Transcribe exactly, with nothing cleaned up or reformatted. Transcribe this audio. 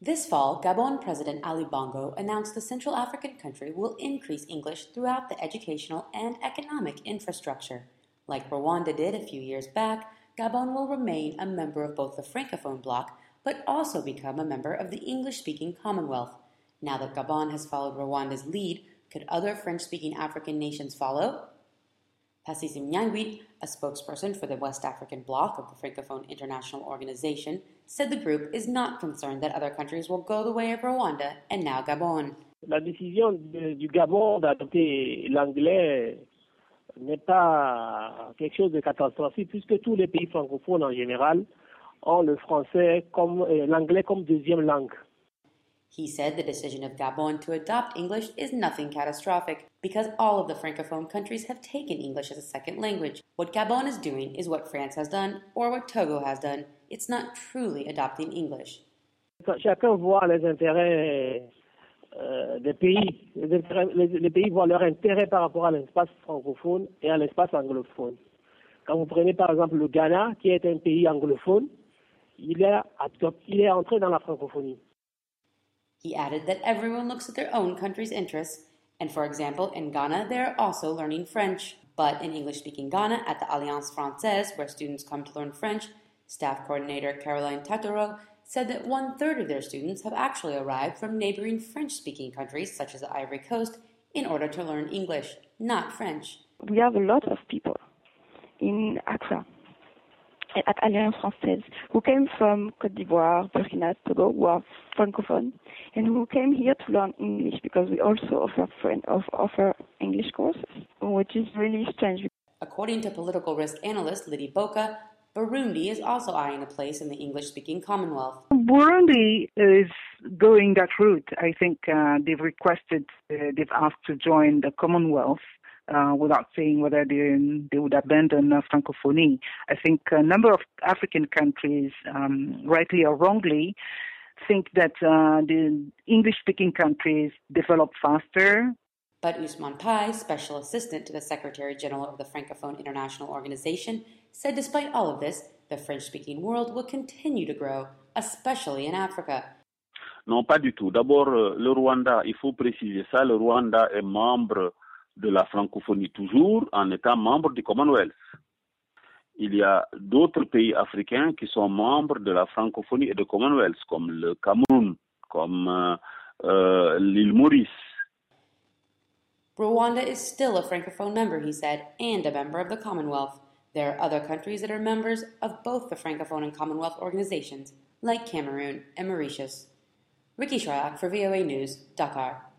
This fall, Gabon President Ali Bongo announced the Central African country will increase English throughout the educational and economic infrastructure. Like Rwanda did a few years back, Gabon will remain a member of both the Francophone bloc, but also become a member of the English-speaking Commonwealth. Now that Gabon has followed Rwanda's lead, could other French-speaking African nations follow? Passissim Nyangwit, a spokesperson for the West African bloc of the Francophone International Organization, said the group is not concerned that other countries will go the way of Rwanda and now Gabon. La décision de, du Gabon d'adopter l'anglais n'est pas quelque chose de catastrophique puisque tous les pays francophones en général ont le français comme euh, l'anglais comme deuxième langue. He said the decision of Gabon to adopt English is nothing catastrophic because all of the Francophone countries have taken English as a second language. What Gabon is doing is what France has done or what Togo has done. It's not truly adopting English. Chacun voit les intérêts euh, des pays. Les, intérêts, les, les pays voient leur intérêt par rapport à l'espace francophone et à l'espace anglophone. Quand vous prenez par exemple le Ghana, qui est un pays anglophone, il est, il est entré dans la francophonie. He added that everyone looks at their own country's interests, and for example, in Ghana, they are also learning French. But in English-speaking Ghana, at the Alliance Française, where students come to learn French, staff coordinator Caroline Tataro said that one-third of their students have actually arrived from neighboring French-speaking countries, such as the Ivory Coast, in order to learn English, not French. We have a lot of people in Accra, at Alliance Française, who came from Côte d'Ivoire, Burkina, Togo, who are francophone, and who came here to learn English because we also offer friend, offer English courses, which is really strange. According to political risk analyst Lydie Boka, Burundi is also eyeing a place in the English-speaking Commonwealth. Burundi is going that route. I think uh, they've requested, uh, they've asked to join the Commonwealth. Uh, without saying whether they, they would abandon uh, Francophonie. I think a number of African countries, um, rightly or wrongly, think that uh, the English-speaking countries develop faster. But Ousmane Pai, Special Assistant to the Secretary General of the Francophone International Organization, said despite all of this, the French-speaking world will continue to grow, especially in Africa. Non, pas du tout. D'abord, le Rwanda, il faut préciser ça, le Rwanda est membre de la francophonie toujours en étant membre du Commonwealth. Il y a d'autres pays africains qui sont membres de la francophonie et du Commonwealth, comme le Cameroun, comme euh, euh, l'île Maurice. Rwanda is still a francophone member, he said, and a member of the Commonwealth. There are other countries that are members of both the Francophone and Commonwealth organizations, like Cameroon and Mauritius. Ricky Shroyak for V O A News, Dakar.